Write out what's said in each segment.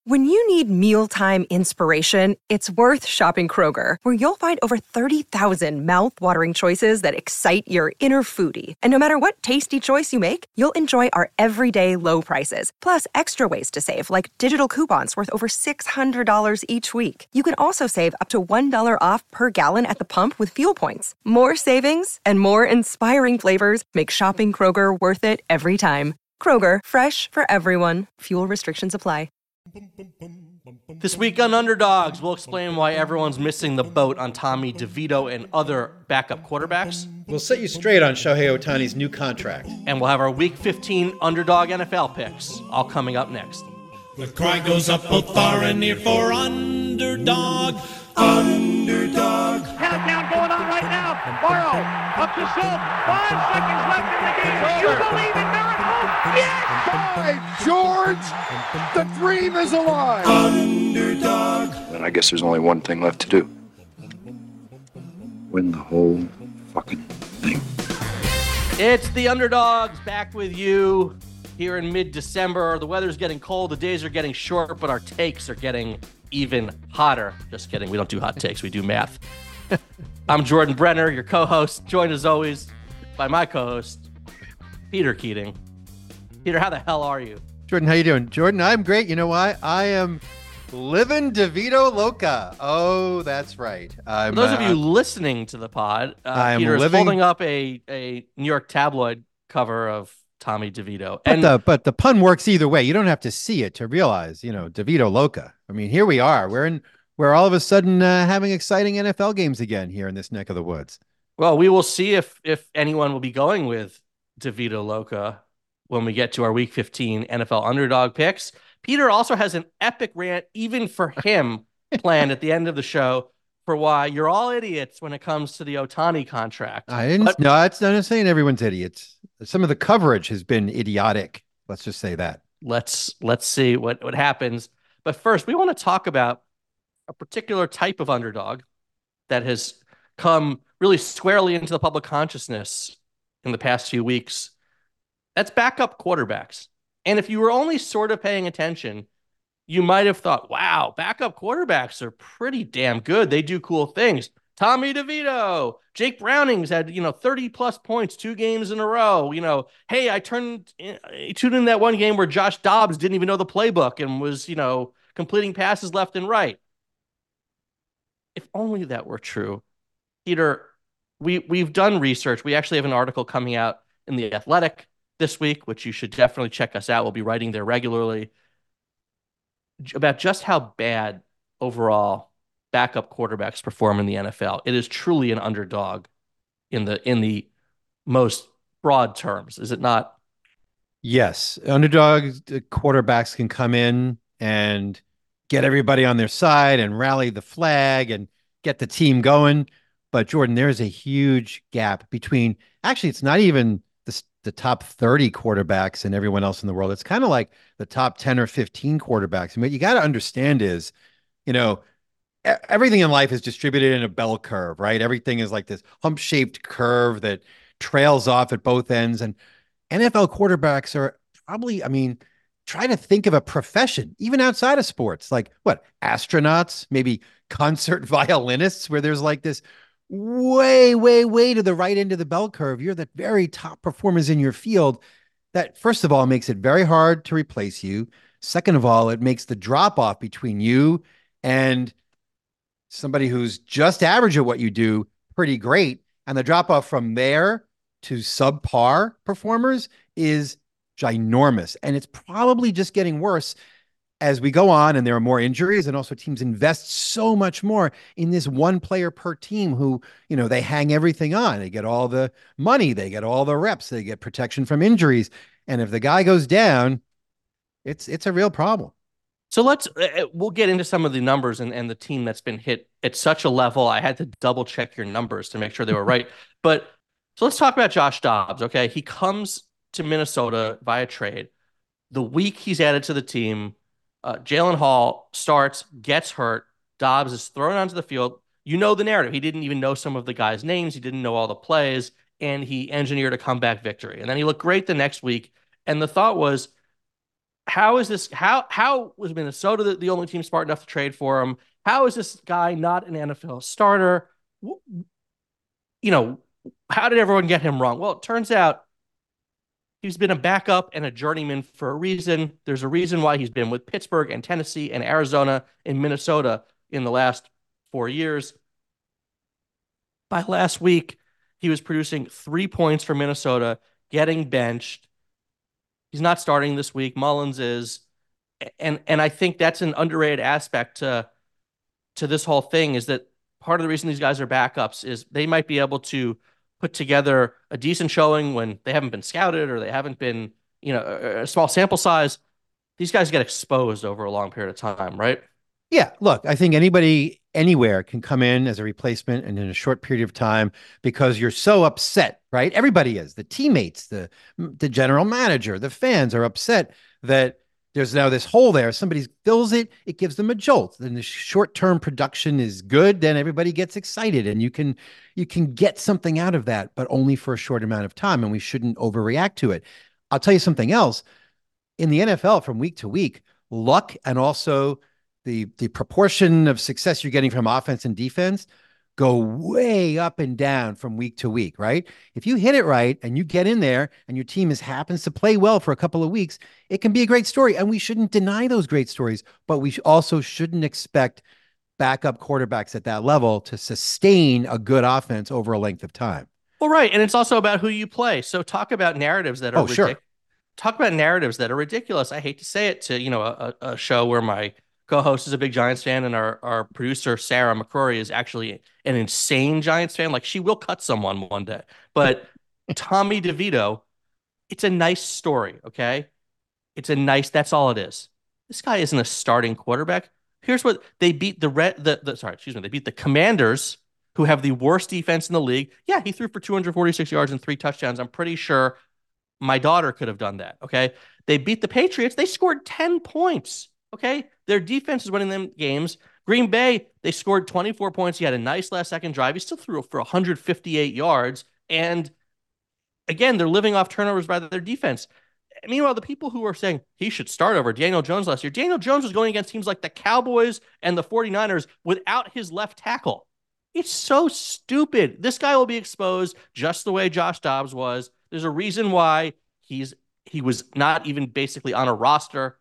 When you need mealtime inspiration, it's worth shopping Kroger, where you'll find over 30,000 mouth-watering choices that excite your inner foodie. And no matter what tasty choice you make, you'll enjoy our everyday low prices, plus extra ways to save, like digital coupons worth over $600 each week. You can also save up to $1 off per gallon at the pump with fuel points. More savings and more inspiring flavors make shopping Kroger worth it every time. Kroger, fresh for everyone. Fuel restrictions apply. This week on Underdogs, we'll explain why everyone's missing the boat on Tommy DeVito and other backup quarterbacks. We'll set you straight on Shohei Ohtani's new contract. And we'll have our Week 15 Underdog NFL picks, all coming up next. The cry goes up both far and near for Underdog. Underdog. Countdown going on right now. Morrow up to Schultz. 5 seconds left in the game. You believe in miracles? Yes! By George, the dream is alive. Underdog. And I guess there's only one thing left to do. Win the whole fucking thing. It's the Underdogs back with you here in mid-December. The weather's getting cold, the days are getting short, but our takes are getting even hotter. Just kidding, we don't do hot takes, we do math. I'm Jordan Brenner, your co-host, joined as always by my co-host, Peter Keating. Peter, how the hell are you? Jordan, how you doing? Jordan, I'm great. You know why? I am living DeVito Loca. Oh, that's right. For those of you listening to the pod, Peter is holding up a New York tabloid cover of Tommy DeVito. But the pun works either way. You don't have to see it to realize, DeVito Loca. I mean, here we are. We're all of a sudden having exciting NFL games again here in this neck of the woods. Well, we will see if anyone will be going with DeVito Loca when we get to our Week 15 NFL Underdog picks. Peter also has an epic rant, even for him, planned at the end of the show for why you're all idiots when it comes to the Ohtani contract. No, it's not saying everyone's idiots. Some of the coverage has been idiotic. Let's just say that. Let's see what happens. But first, we want to talk about a particular type of underdog that has come really squarely into the public consciousness in the past few weeks. That's backup quarterbacks. And if you were only sort of paying attention, you might have thought, wow, backup quarterbacks are pretty damn good. They do cool things. Tommy DeVito, Jake Browning's had, 30 plus points, 2 games in a row. Hey, I tuned in that one game where Josh Dobbs didn't even know the playbook and was, completing passes left and right. If only that were true. Peter, we've done research. We actually have an article coming out in The Athletic this week, which you should definitely check us out. We'll be writing there regularly about just how bad overall backup quarterbacks perform in the NFL. It is truly an underdog in the most broad terms, is it not? Yes. Underdog quarterbacks can come in and get everybody on their side and rally the flag and get the team going. But Jordan, there's a huge gap between, actually, it's not even the top 30 quarterbacks and everyone else in the world. It's kind of like the top 10 or 15 quarterbacks. And what you got to understand is, everything in life is distributed in a bell curve, right? Everything is like this hump-shaped curve that trails off at both ends. And NFL quarterbacks are probably, try to think of a profession, even outside of sports, like what? Astronauts, maybe concert violinists, where there's like this way, way, way to the right end of the bell curve. You're the very top performers in your field. That, first of all, makes it very hard to replace you. Second of all, it makes the drop off between you and somebody who's just average at what you do pretty great. And the drop off from there to subpar performers is ginormous. And it's probably just getting worse as we go on, and there are more injuries, and also teams invest so much more in this one player per team who, they hang everything on. They get all the money, they get all the reps, they get protection from injuries. And if the guy goes down, it's a real problem. So we'll get into some of the numbers and the team that's been hit at such a level. I had to double check your numbers to make sure they were right. So let's talk about Josh Dobbs. Okay. He comes to Minnesota via trade. The week he's added to the team, Jalen Hall starts, gets hurt. Dobbs is thrown onto the field. You know the narrative. He didn't even know some of the guys' names. He didn't know all the plays, and he engineered a comeback victory. And then he looked great the next week. And the thought was, how is this? How was Minnesota the only team smart enough to trade for him? How is this guy not an NFL starter? You know, how did everyone get him wrong? Well, it turns out he's been a backup and a journeyman for a reason. There's a reason why he's been with Pittsburgh and Tennessee and Arizona and Minnesota in the last 4 years. By last week, he was producing 3 points for Minnesota, getting benched. He's not starting this week. Mullins is. And I think that's an underrated aspect to this whole thing, is that part of the reason these guys are backups is they might be able to put together a decent showing when they haven't been scouted or they haven't been, a small sample size. These guys get exposed over a long period of time, right? Yeah, look, I think anybody anywhere can come in as a replacement and in a short period of time because you're so upset, right? Everybody is. The teammates, the general manager, the fans are upset that there's now this hole there. Somebody fills it, it gives them a jolt. Then the short-term production is good, then everybody gets excited and you can get something out of that, but only for a short amount of time, and we shouldn't overreact to it. I'll tell you something else. In the NFL from week to week, luck and also the proportion of success you're getting from offense and defense go way up and down from week to week, right? If you hit it right and you get in there and your team happens to play well for a couple of weeks, it can be a great story. And we shouldn't deny those great stories, but we also shouldn't expect backup quarterbacks at that level to sustain a good offense over a length of time. Well, right. And it's also about who you play. So talk about narratives that are sure. Talk about narratives that are ridiculous. I hate to say it to, a show where my co-host is a big Giants fan and our producer, Sarah McCrory, is actually an insane Giants fan. Like, she will cut someone one day. But Tommy DeVito, it's a nice story, okay? That's all it is. This guy isn't a starting quarterback. Here's what they beat they beat the Commanders, who have the worst defense in the league. Yeah, he threw for 246 yards and 3 touchdowns. I'm pretty sure my daughter could have done that, okay? They beat the Patriots. They scored 10 points, okay? Their defense is winning them games. Green Bay, they scored 24 points. He had a nice last-second drive. He still threw for 158 yards. And, again, they're living off turnovers by their defense. Meanwhile, the people who are saying he should start over Daniel Jones last year, Daniel Jones was going against teams like the Cowboys and the 49ers without his left tackle. It's so stupid. This guy will be exposed just the way Josh Dobbs was. There's a reason why he was not even basically on a roster.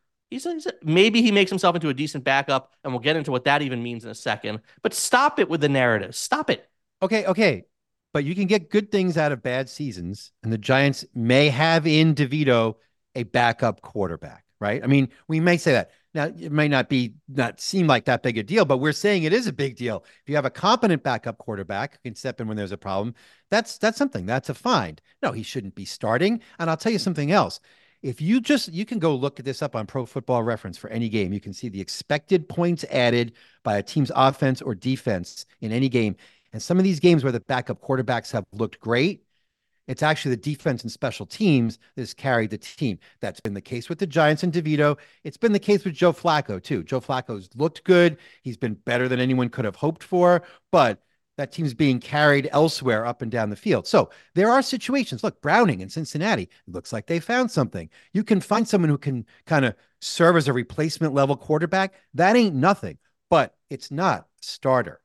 Maybe he makes himself into a decent backup, and we'll get into what that even means in a second. But stop it with the narrative. Stop it. Okay. But you can get good things out of bad seasons, and the Giants may have in DeVito a backup quarterback, right? I mean, we may say that. Now, it may not seem like that big a deal, but we're saying it is a big deal. If you have a competent backup quarterback who can step in when there's a problem, that's something. That's a find. No, he shouldn't be starting. And I'll tell you something else. If you can go look at this up on Pro Football Reference for any game. You can see the expected points added by a team's offense or defense in any game. And some of these games where the backup quarterbacks have looked great, it's actually the defense and special teams that has carried the team. That's been the case with the Giants and DeVito. It's been the case with Joe Flacco, too. Joe Flacco's looked good. He's been better than anyone could have hoped for, but that team's being carried elsewhere up and down the field. So there are situations. Look, Browning in Cincinnati, it looks like they found something. You can find someone who can kind of serve as a replacement level quarterback. That ain't nothing, but it's not a starter.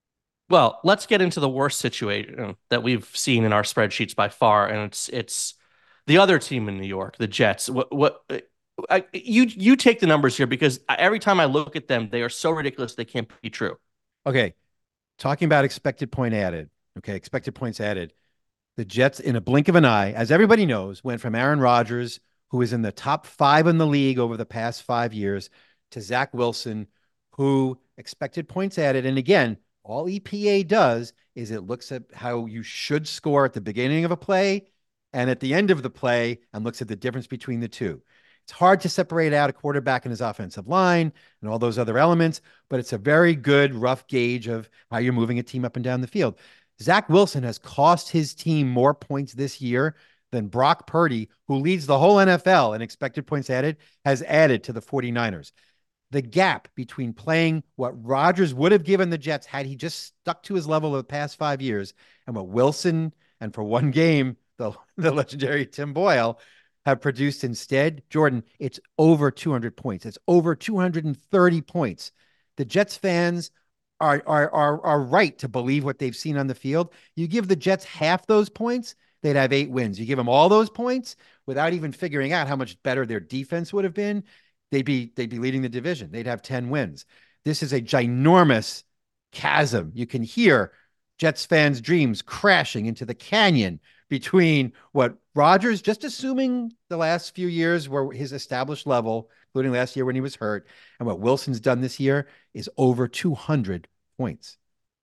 Well, let's get into the worst situation that we've seen in our spreadsheets by far, and it's the other team in New York, the Jets. You take the numbers here, because every time I look at them, they are so ridiculous they can't be true. Okay, talking about expected points added. The Jets, in a blink of an eye, as everybody knows, went from Aaron Rodgers, who is in the top 5 in the league over the past 5 years, to Zach Wilson, who expected points added, and again, all EPA does is it looks at how you should score at the beginning of a play and at the end of the play and looks at the difference between the two. It's hard to separate out a quarterback and his offensive line and all those other elements, but it's a very good rough gauge of how you're moving a team up and down the field. Zach Wilson has cost his team more points this year than Brock Purdy, who leads the whole NFL in expected points added, has added to the 49ers. The gap between playing what Rodgers would have given the Jets had he just stuck to his level of the past 5 years and what Wilson, and for one game, the legendary Tim Boyle, have produced instead, Jordan, it's over 200 points. It's over 230 points. The Jets fans are right to believe what they've seen on the field. You give the Jets half those points, they'd have 8 wins. You give them all those points without even figuring out how much better their defense would have been, they'd be leading the division. They'd have 10 wins. This is a ginormous chasm. You can hear Jets fans' dreams crashing into the canyon between what Rodgers, just assuming the last few years were his established level, including last year when he was hurt, and what Wilson's done this year is over 200 points.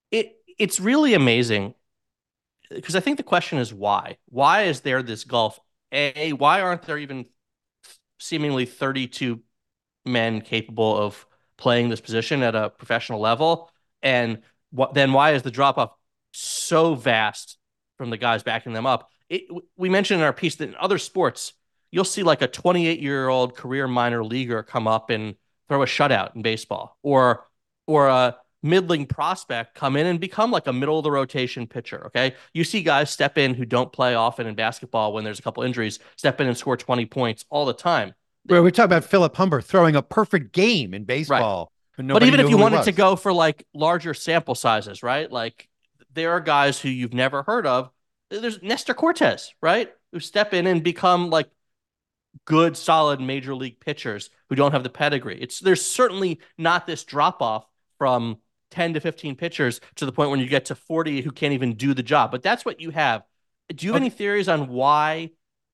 It's really amazing because I think the question is why? Why is there this gulf? Why aren't there even seemingly 32 men capable of playing this position at a professional level? And then why is the drop-off so vast from the guys backing them up? We mentioned in our piece that in other sports, you'll see like a 28-year-old career minor leaguer come up and throw a shutout in baseball, or a middling prospect come in and become like a middle of the rotation pitcher. Okay. You see guys step in who don't play often in basketball when there's a couple injuries, step in and score 20 points all the time. We're talking about Philip Humber throwing a perfect game in baseball. Right. But even if you wanted to go for like larger sample sizes, right? Like there are guys who you've never heard of. There's Nestor Cortez, right? Who step in and become like good, solid major league pitchers who don't have the pedigree. There's certainly not this drop off from 10 to 15 pitchers to the point when you get to 40 who can't even do the job. But that's what you have. Do you have any theories on why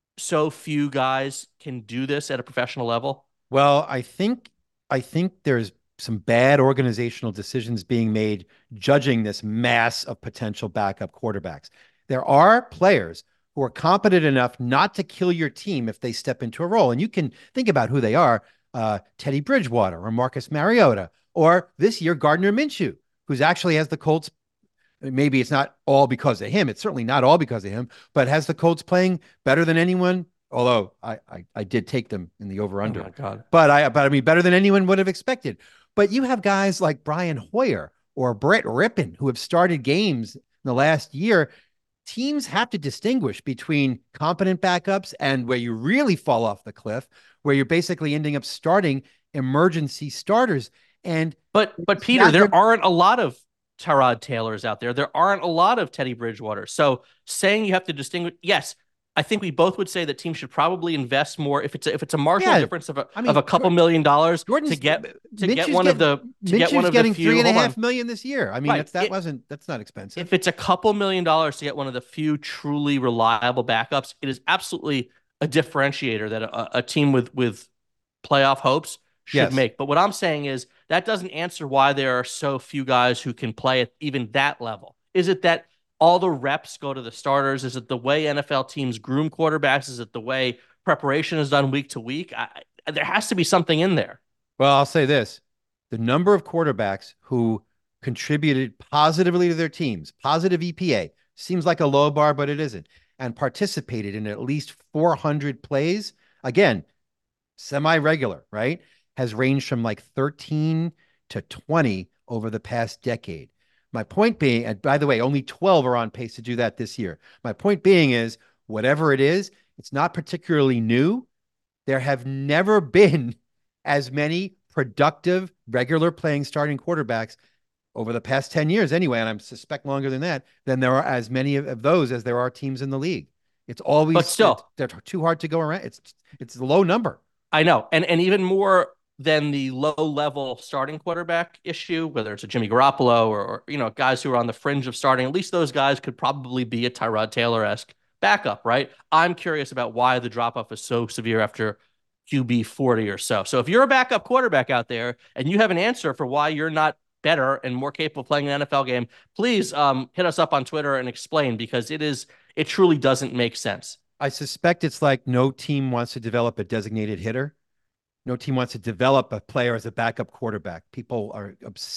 so few guys can do this at a professional level? Well, I think there's some bad organizational decisions being made judging this mass of potential backup quarterbacks. There are players who are competent enough not to kill your team if they step into a role. And you can think about who they are, Teddy Bridgewater or Marcus Mariota, or this year, Gardner Minshew, who's actually has the Colts. Maybe it's not all because of him. It's certainly not all because of him, but has the Colts playing better than anyone. Although I did take them in the over-under. Oh my God. But I mean, better than anyone would have expected. But you have guys like Brian Hoyer or Brett Rippon who have started games in the last year. Teams have to distinguish between competent backups and where you really fall off the cliff, where you're basically ending up starting emergency starters. But Peter, there aren't a lot of Tyrod Taylors out there. There aren't a lot of Teddy Bridgewater. So saying you have to distinguish, yes, I think we both would say that teams should probably invest more if it's a marginal difference of a couple $1 million to get one of the few. $3.5 million this year. I mean, right. That's not expensive. If it's a couple $1 million to get one of the few truly reliable backups, it is absolutely a differentiator that a team with playoff hopes should make. But what I'm saying is that doesn't answer why there are so few guys who can play at even that level. Is it that all the reps go to the starters? Is it the way NFL teams groom quarterbacks? Is it the way preparation is done week to week? There has to be something in there. Well, I'll say this. The number of quarterbacks who contributed positively to their teams, positive EPA, seems like a low bar, but it isn't, and participated in at least 400 plays, again, semi-regular, right, has ranged from like 13 to 20 over the past decade. My point being, and by the way, only 12 are on pace to do that this year. My point being is, whatever it is, it's not particularly new. There have never been as many productive, regular playing starting quarterbacks over the past 10 years anyway, and I suspect longer than that, than there are as many of those as there are teams in the league. It's always, but still, they're too hard to go around. It's a low number. I know. And even more than the low-level starting quarterback issue, whether it's a Jimmy Garoppolo or guys who are on the fringe of starting, at least those guys could probably be a Tyrod Taylor-esque backup, right? I'm curious about why the drop-off is so severe after QB 40 or so. So if you're a backup quarterback out there and you have an answer for why you're not better and more capable of playing an NFL game, please hit us up on Twitter and explain, because it truly doesn't make sense. I suspect it's like no team wants to develop a designated hitter. No team wants to develop a player as a backup quarterback. People are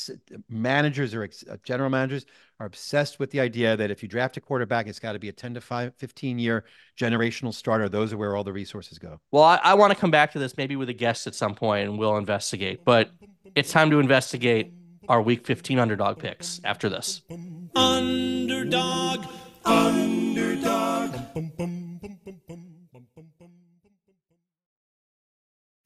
managers or general managers are obsessed with the idea that if you draft a quarterback, it's got to be a 10 to 15 year generational starter. Those are where all the resources go. Well, I want to come back to this maybe with a guest at some point, and we'll investigate. But it's time to investigate our Week 15 underdog picks after this. Underdog.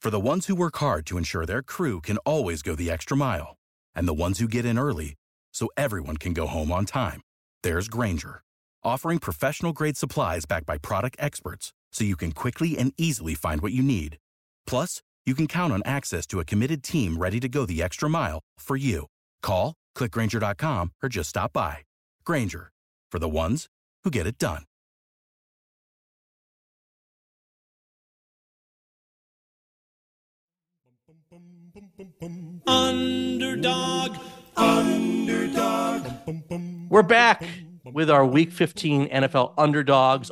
For the ones who work hard to ensure their crew can always go the extra mile, and the ones who get in early so everyone can go home on time, there's Grainger, offering professional-grade supplies backed by product experts so you can quickly and easily find what you need. Plus, you can count on access to a committed team ready to go the extra mile for you. Call, click Grainger.com, or just stop by. Grainger, for the ones who get it done. Underdog. We're back with our Week 15 NFL Underdogs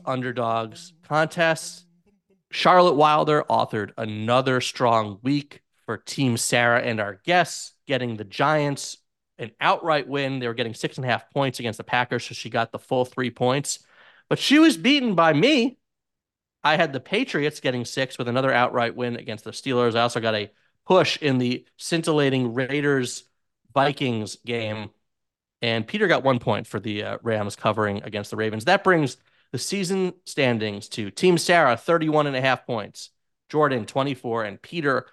contest. Charlotte Wilder authored another strong week for Team Sarah and our guests, getting the Giants an outright win. They were getting 6.5 points against the Packers, so she got the full 3 points. But she was beaten by me. I had the Patriots getting 6 with another outright win against the Steelers. I also got a push in the scintillating Raiders-Vikings game. And Peter got 1 point for the Rams covering against the Ravens. That brings the season standings to Team Sarah, 31.5 points. Jordan, 24, and Peter,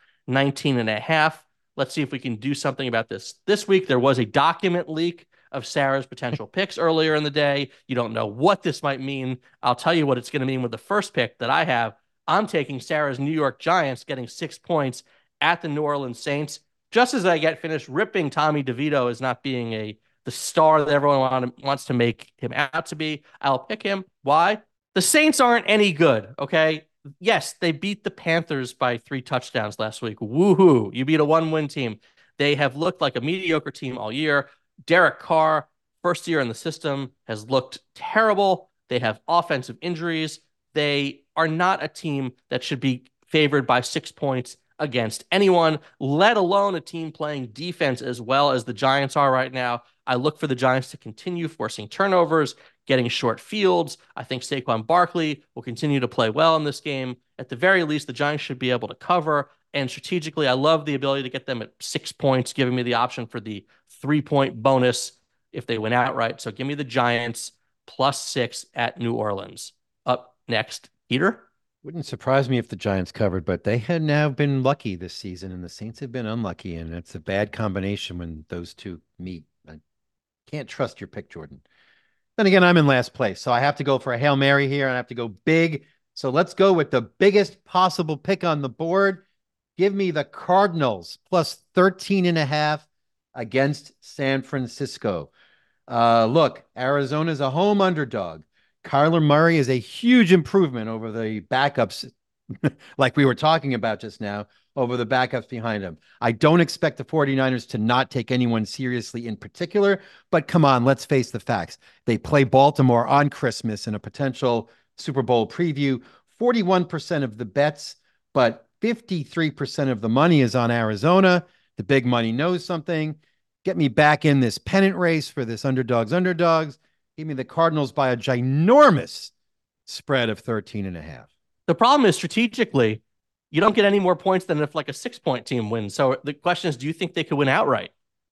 19.5. Let's see if we can do something about this. This week, there was a document leak of Sarah's potential picks earlier in the day. You don't know what this might mean. I'll tell you what it's going to mean with the first pick that I have. I'm taking Sarah's New York Giants getting 6 points at the New Orleans Saints. Just as I get finished ripping Tommy DeVito as not being the star that everyone wants to make him out to be, I'll pick him. Why? The Saints aren't any good, okay? Yes, they beat the Panthers by 3 touchdowns last week. Woohoo. You beat a 1-win team. They have looked like a mediocre team all year. Derek Carr, first year in the system, has looked terrible. They have offensive injuries. They are not a team that should be favored by 6 points against anyone, let alone a team playing defense as well as the Giants are right now. I look for the Giants to continue forcing turnovers, getting short fields. I think Saquon Barkley will continue to play well in this game. At the very least, the Giants should be able to cover. And strategically, I love the ability to get them at 6 points, giving me the option for the 3-point bonus if they win outright. So give me the Giants +6 at New Orleans. Up next, Peter. Wouldn't surprise me if the Giants covered, but they had now been lucky this season, and the Saints have been unlucky, and it's a bad combination when those two meet. I can't trust your pick, Jordan. Then again, I'm in last place, so I have to go for a Hail Mary here, and I have to go big. So let's go with the biggest possible pick on the board. Give me the Cardinals +13.5 against San Francisco. Look, Arizona's a home underdog. Kyler Murray is a huge improvement over the backups, like we were talking about just now, over the backups behind him. I don't expect the 49ers to not take anyone seriously in particular, but come on, let's face the facts. They play Baltimore on Christmas in a potential Super Bowl preview. 41% of the bets, but 53% of the money is on Arizona. The big money knows something. Get me back in this pennant race for this underdogs. Give me the Cardinals by a ginormous spread of 13.5. The problem is strategically, you don't get any more points than if like a 6-point team wins. So the question is, do you think they could win outright?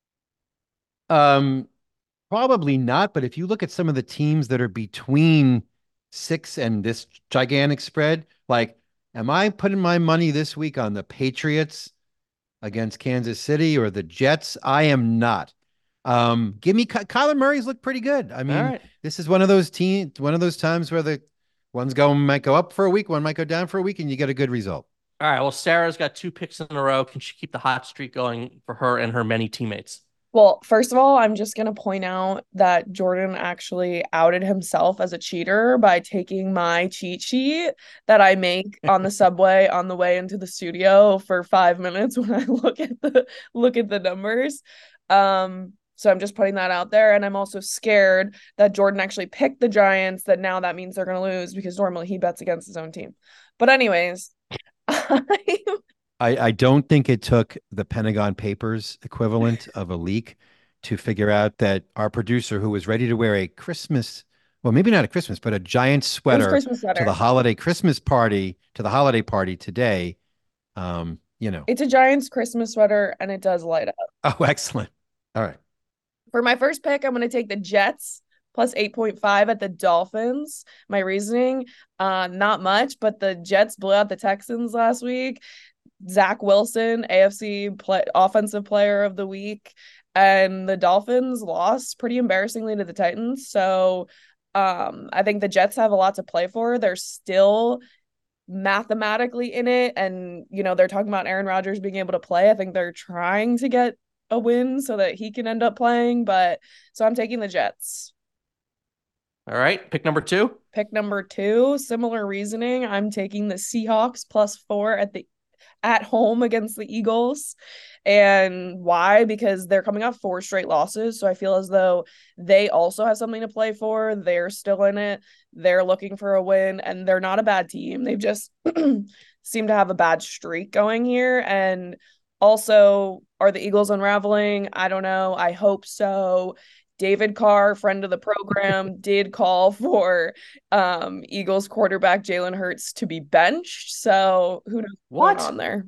Probably not. But if you look at some of the teams that are between 6 and this gigantic spread, like, am I putting my money this week on the Patriots against Kansas City or the Jets? I am not. Give me Kyler Murray's looked pretty good. I mean, This is one of those times where the one's might go up for a week, one might go down for a week, and you get a good result. All right. Well, Sarah's got 2 picks in a row. Can she keep the hot streak going for her and her many teammates? Well, first of all, I'm just going to point out that Jordan actually outed himself as a cheater by taking my cheat sheet that I make on the subway on the way into the studio for 5 minutes when I look at the numbers. So I'm just putting that out there. And I'm also scared that Jordan actually picked the Giants, that now that means they're going to lose because normally he bets against his own team. But anyways, I don't think it took the Pentagon Papers equivalent of a leak to figure out that our producer, who was ready to wear a Christmas, well, maybe not a Christmas, but a giant sweater to the holiday party today, It's a Giants Christmas sweater and it does light up. Oh, excellent. All right. For my first pick, I'm going to take the Jets +8.5 at the Dolphins. My reasoning, not much, but the Jets blew out the Texans last week. Zach Wilson, offensive player of the week, and the Dolphins lost pretty embarrassingly to the Titans. So I think the Jets have a lot to play for. They're still mathematically in it, and they're talking about Aaron Rodgers being able to play. I think they're trying to get a win so that he can end up playing, so I'm taking the Jets. All right, pick number two. Pick number two, similar reasoning. I'm taking the Seahawks +4 at home against the Eagles. And why? Because they're coming off 4 straight losses. So I feel as though they also have something to play for. They're still in it. They're looking for a win, and they're not a bad team. They've just seem to have a bad streak going here. And also, are the Eagles unraveling? I don't know. I hope so. David Carr, friend of the program, did call for Eagles quarterback Jalen Hurts to be benched. So who knows what's going on there?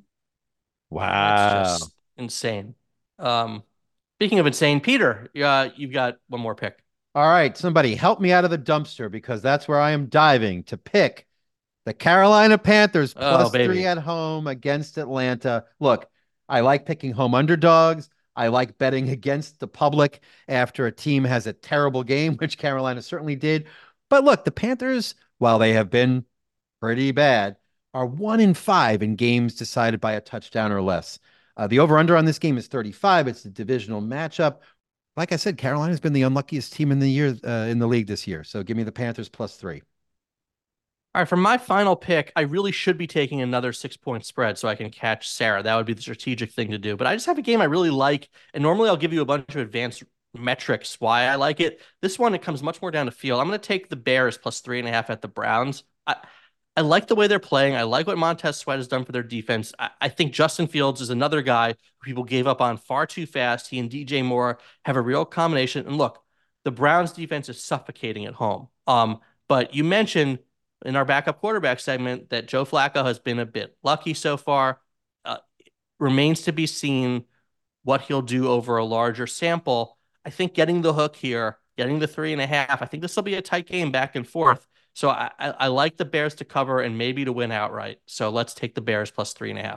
Wow. That's just insane. Speaking of insane, Peter, you've got one more pick. All right, somebody help me out of the dumpster, because that's where I am diving to pick the Carolina Panthers +3 at home against Atlanta. Look, I like picking home underdogs. I like betting against the public after a team has a terrible game, which Carolina certainly did. But look, the Panthers, while they have been pretty bad, are 1-5 in games decided by a touchdown or less. The over-under on this game is 35. It's a divisional matchup. Like I said, Carolina's been the unluckiest team in the league this year. So give me the Panthers +3. All right, for my final pick, I really should be taking another 6-point spread so I can catch Sarah. That would be the strategic thing to do. But I just have a game I really like, and normally I'll give you a bunch of advanced metrics why I like it. This one, it comes much more down to feel. I'm going to take the Bears +3.5 at the Browns. I like the way they're playing. I like what Montez Sweat has done for their defense. I think Justin Fields is another guy who people gave up on far too fast. He and DJ Moore have a real combination. And look, the Browns defense is suffocating at home. But you mentioned in our backup quarterback segment that Joe Flacco has been a bit lucky so far. Remains to be seen what he'll do over a larger sample. I think getting the hook here, getting the 3.5, I think this will be a tight game back and forth. So I like the Bears to cover and maybe to win outright. So let's take the Bears +3.5.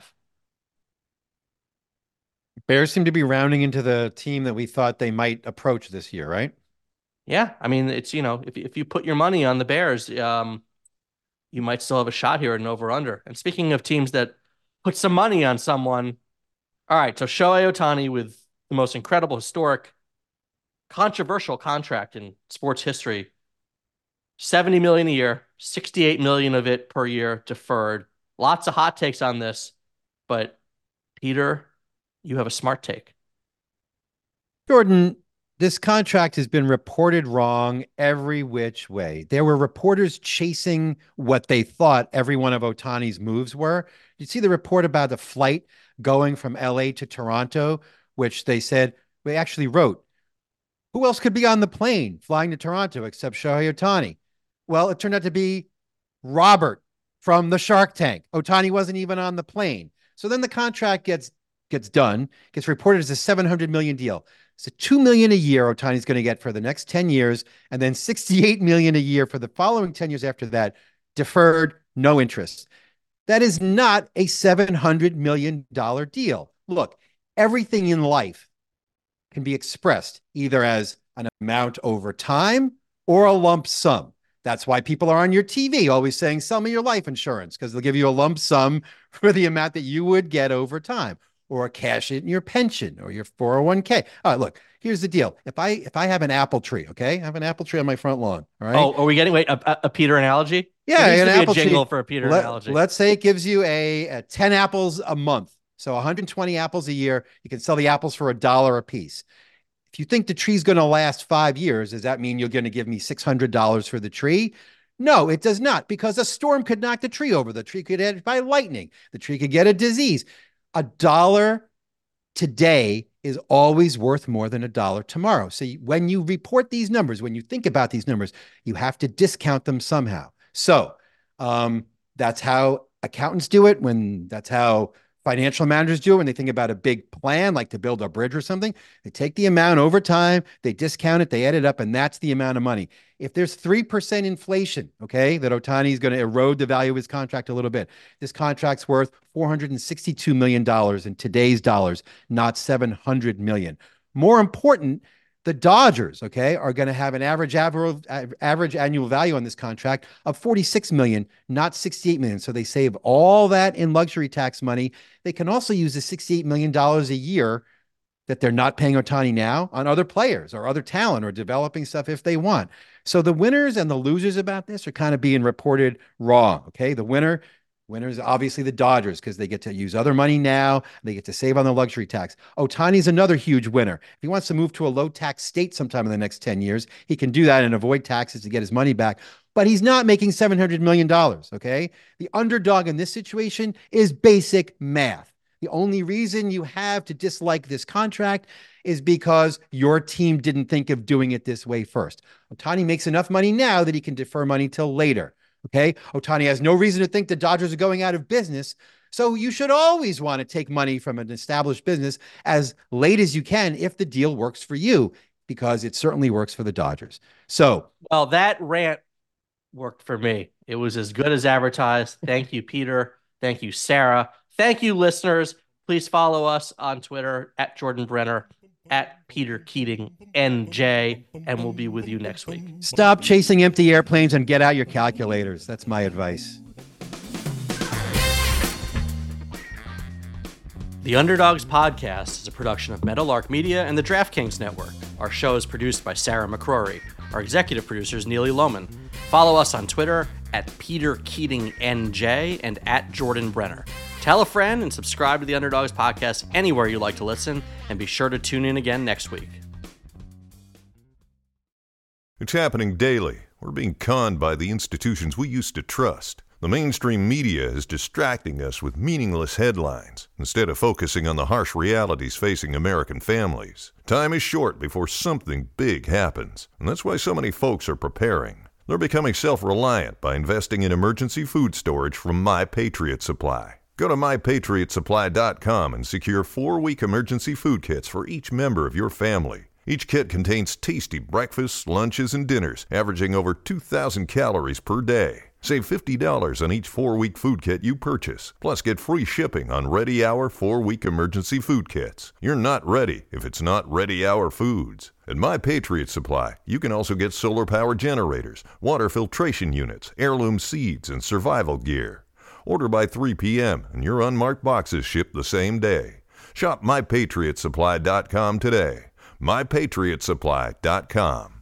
Bears seem to be rounding into the team that we thought they might approach this year, right? Yeah, I mean, it's, if you put your money on the Bears, you might still have a shot here at an over-under. And speaking of teams that put some money on someone, all right, so Shohei Ohtani with the most incredible, historic, controversial contract in sports history, $70 million a year, $68 million of it per year deferred. Lots of hot takes on this, but Peter, you have a smart take. Jordan, this contract has been reported wrong every which way. There were reporters chasing what they thought every one of Ohtani's moves were. You see the report about the flight going from LA to Toronto, which they said, they actually wrote, who else could be on the plane flying to Toronto except Shohei Ohtani? Well, it turned out to be Robert from the Shark Tank. Ohtani wasn't even on the plane. So then the contract gets done, gets reported as a $700 million deal. So $2 million a year Ohtani's going to get for the next 10 years, and then $68 million a year for the following 10 years after that, deferred, no interest. That is not a $700 million deal. Look, everything in life can be expressed either as an amount over time or a lump sum. That's why people are on your TV always saying, sell me your life insurance, because they'll give you a lump sum for the amount that you would get over time, or cash it in your pension or your 401k. All right, look, here's the deal. If I have an apple tree, okay, I have an apple tree on my front lawn. All right. Oh, are we getting a Peter analogy? Yeah, an apple jingle tree for a Peter analogy. Let's say it gives you a 10 apples a month. So 120 apples a year. You can sell the apples for $1 a piece. If you think the tree's going to last 5 years, does that mean you're going to give me $600 for the tree? No, it does not, because a storm could knock the tree over. The tree could get hit by lightning. The tree could get a disease. $1 today is always worth more than $1 tomorrow. So when you report these numbers, when you think about these numbers, you have to discount them somehow. So that's how accountants do it. That's how financial managers do when they think about a big plan, like to build a bridge or something. They take the amount over time, they discount it, they add it up, and that's the amount of money. If there's 3% inflation, okay, that Ohtani is going to erode the value of his contract a little bit. This contract's worth $462 million in today's dollars, not $700 million. More important, the Dodgers, okay, are going to have an average annual value on this contract of $46 million, not $68 million. So they save all that in luxury tax money. They can also use the $68 million a year that they're not paying Ohtani now on other players or other talent or developing stuff if they want. So the winners and the losers about this are kind of being reported wrong, okay? The winners, obviously the Dodgers, because they get to use other money now. They get to save on the luxury tax. Ohtani's another huge winner. If he wants to move to a low tax state sometime in the next 10 years, he can do that and avoid taxes to get his money back. But he's not making $700 million, okay? The underdog in this situation is basic math. The only reason you have to dislike this contract is because your team didn't think of doing it this way first. Ohtani makes enough money now that he can defer money till later. Okay. Ohtani has no reason to think the Dodgers are going out of business. So you should always want to take money from an established business as late as you can if the deal works for you, because it certainly works for the Dodgers. So, well, that rant worked for me. It was as good as advertised. Thank you, Peter. Thank you, Sarah. Thank you, listeners. Please follow us on Twitter at Jordan Brenner, at Peter Keating NJ, and we'll be with you next week. Stop chasing empty airplanes and get out your calculators. That's my advice. The Underdogs Podcast is a production of Meadowlark Media and the DraftKings Network. Our show is produced by Sarah McCrory. Our executive producer is Neely Lohman. Follow us on Twitter at Peter Keating NJ and at Jordan Brenner. Tell a friend and subscribe to the Underdogs Podcast anywhere you like to listen, and be sure to tune in again next week. It's happening daily. We're being conned by the institutions we used to trust. The mainstream media is distracting us with meaningless headlines instead of focusing on the harsh realities facing American families. Time is short before something big happens, and that's why so many folks are preparing. They're becoming self-reliant by investing in emergency food storage from My Patriot Supply. Go to MyPatriotSupply.com and secure 4-week emergency food kits for each member of your family. Each kit contains tasty breakfasts, lunches, and dinners, averaging over 2,000 calories per day. Save $50 on each 4-week food kit you purchase. Plus, get free shipping on Ready Hour 4-week emergency food kits. You're not ready if it's not Ready Hour Foods. At My Patriot Supply, you can also get solar power generators, water filtration units, heirloom seeds, and survival gear. Order by 3 p.m. and your unmarked boxes ship the same day. Shop MyPatriotSupply.com today. MyPatriotSupply.com.